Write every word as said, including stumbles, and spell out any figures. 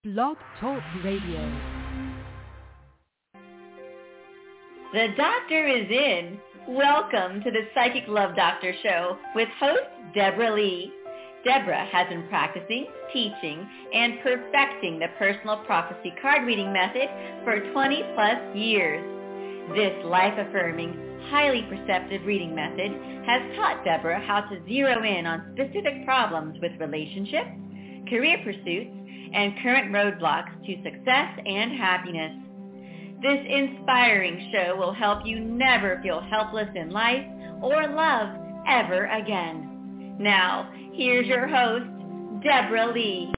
Blog Talk Radio. The doctor is in. Welcome to the Psychic Love Doctor Show with host Deborah Lee. Deborah has been practicing, teaching, and perfecting the personal prophecy card reading method for twenty plus years. This life-affirming, highly perceptive reading method has taught Deborah how to zero in on specific problems with relationships, career pursuits, and current roadblocks to success and happiness. This inspiring show will help you never feel helpless in life or love ever again. Now, here's your host, Deborah Lee.